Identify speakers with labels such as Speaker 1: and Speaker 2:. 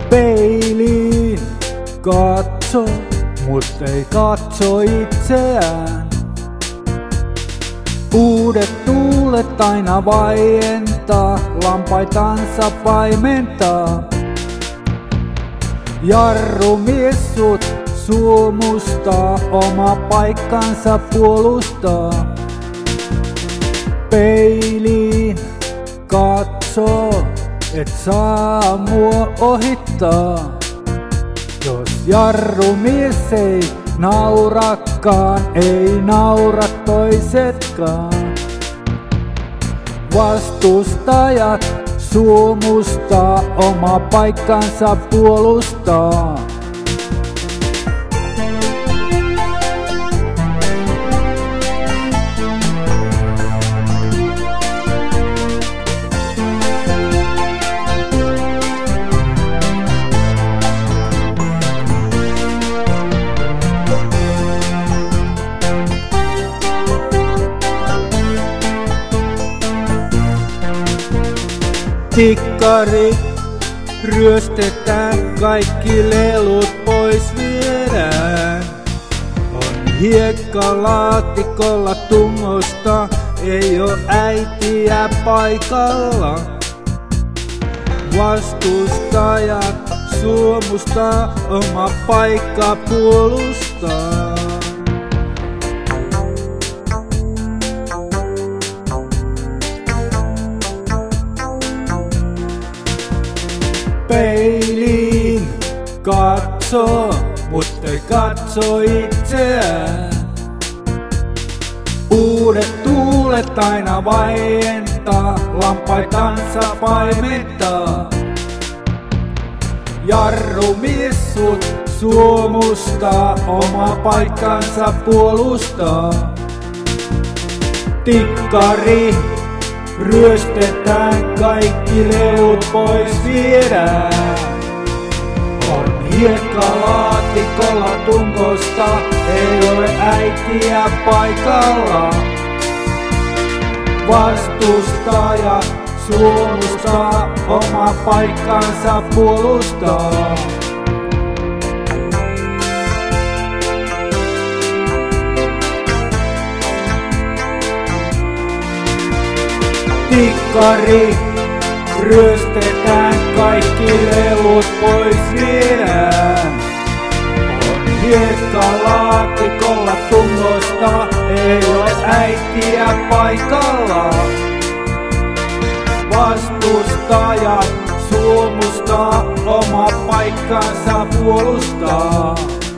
Speaker 1: Peiliin katso, mut ei katso itseään. Uudet tuulet aina vaientaa, lampaitansa paimentaa. Jarrumies sut suomustaa, oma paikkansa puolustaa. Peiliin katso, et saa mua ohittaa. Jos jarrumies ei naurakaan, ei naura toisetkaan. Vastustajat suomustaa, oma paikkansa puolustaa. Tikkari ryöstetään, kaikki lelut pois viedään. On hiekka laatikolla tungosta, ei oo äitiä paikalla. Vastustajat suomustaa, oma paikka puolustaa. Peiliin katso, mut ei katso itseään. Uudet tuulet aina vaientaa, lampaitansa paimentaa. Jarrumies sut suomustaa, oma paikkansa puolustaa. Tikkari ryöstetään, kaikki lelut pois viedään. On hiekka laatikolla tungosta, ei ole äitiä paikalla. Vastustaja suomustaa, oma paikkansa puolustaa. Tikkari ryöstetään, kaikki lelut pois viedään. On hiekka laatikolla tungosta, ei ole äitiä paikalla. Vastustajat suomustaa, oma paikkansa puolustaa.